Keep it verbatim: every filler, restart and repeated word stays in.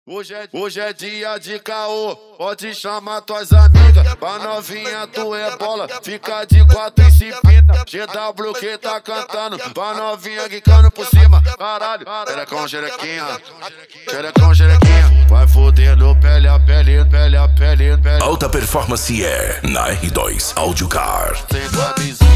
Hoje é, hoje é dia de caô, pode chamar tuas amigas. Pra novinha tu é bola, fica de quatro e se pinta. G W que tá cantando, pra novinha quicando por cima. Caralho, xerecão, xerequinha, xerecão, xerequinha. Vai fodendo pele a pele, pele a pele, pele. Alta performance é na R dois Audiocar. Sem camisinha.